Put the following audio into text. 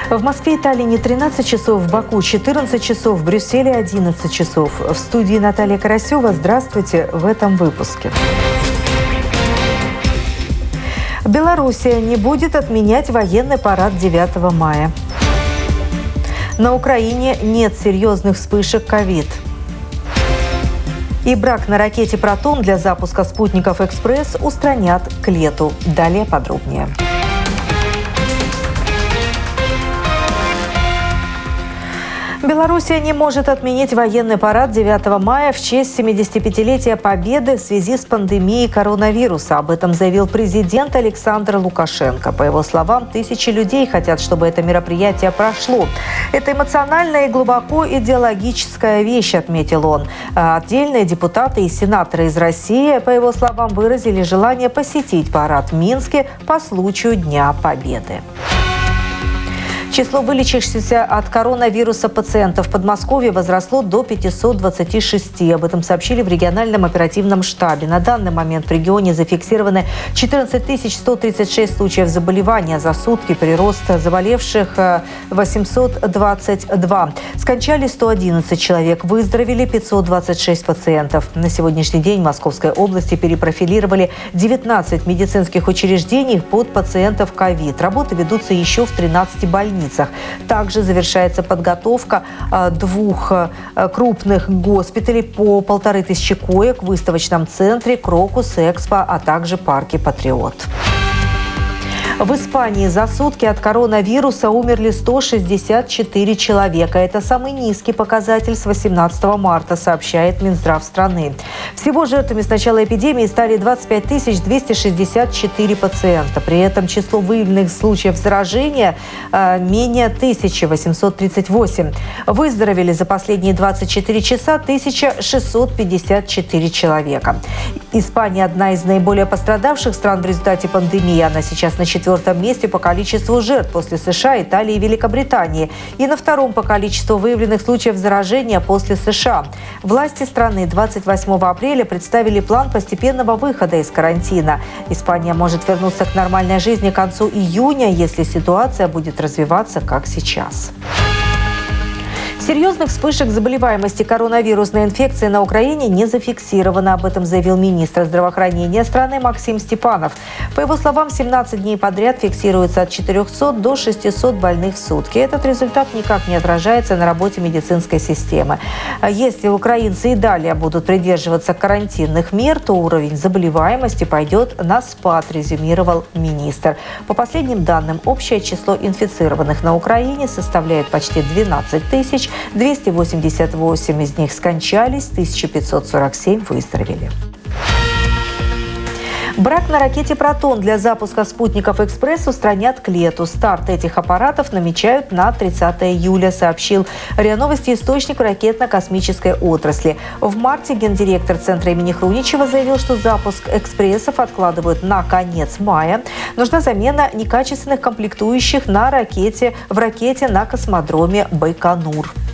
В Москве и Таллине 13 часов, в Баку 14 часов, в Брюсселе 11 часов. В студии Наталья Карасева. Здравствуйте в этом выпуске. Белоруссия не будет отменять военный парад 9 мая. На Украине нет серьезных вспышек ковид. И брак на ракете «Протон» для запуска спутников «Экспресс» устранят к лету. Далее подробнее. Белоруссия не может отменить военный парад 9 мая в честь 75-летия Победы в связи с пандемией коронавируса. Об этом заявил президент Александр Лукашенко. По его словам, тысячи людей хотят, чтобы это мероприятие прошло. Это эмоциональная и глубоко идеологическая вещь, отметил он. Отдельные депутаты и сенаторы из России, по его словам, выразили желание посетить парад в Минске по случаю Дня Победы. Число вылечившихся от коронавируса пациентов в Подмосковье возросло до 526. Об этом сообщили в региональном оперативном штабе. На данный момент в регионе зафиксированы 14 136 случаев заболевания. За сутки прирост заболевших 822. Скончались 111 человек, выздоровели 526 пациентов. На сегодняшний день в Московской области перепрофилировали 19 медицинских учреждений под пациентов ковид. Работы ведутся еще в 13 больницах. Также завершается подготовка двух крупных госпиталей по 1500 коек в выставочном центре «Крокус Экспо», а также парке «Патриот». В Испании за сутки от коронавируса умерли 164 человека. Это самый низкий показатель с 18 марта, сообщает Минздрав страны. Всего жертвами с начала эпидемии стали 25 264 пациента. При этом число выявленных случаев заражения менее 1838. Выздоровели за последние 24 часа 1654 человека. Испания – одна из наиболее пострадавших стран в результате пандемии. Она сейчас на 4-м месте по количеству жертв после США, Италии и Великобритании. И на 2-м по количеству выявленных случаев заражения после США. Власти страны 28 апреля представили план постепенного выхода из карантина. Испания может вернуться к нормальной жизни к концу июня, если ситуация будет развиваться как сейчас. Серьезных вспышек заболеваемости коронавирусной инфекцией на Украине не зафиксировано. Об этом заявил министр здравоохранения страны Максим Степанов. По его словам, 17 дней подряд фиксируется от 400 до 600 больных в сутки. Этот результат никак не отражается на работе медицинской системы. Если украинцы и далее будут придерживаться карантинных мер, то уровень заболеваемости пойдет на спад, резюмировал министр. По последним данным, общее число инфицированных на Украине составляет почти 12 тысяч. 288 из них скончались, 1547 выздоровели. Брак на ракете «Протон» для запуска спутников «Экспресс» устранят к лету. Старт этих аппаратов намечают на 30 июля, сообщил РИА Новости источник ракетно-космической отрасли. В марте гендиректор Центра имени Хруничева заявил, что запуск «Экспрессов» откладывают на конец мая. Нужна замена некачественных комплектующих в ракете на космодроме Байконур.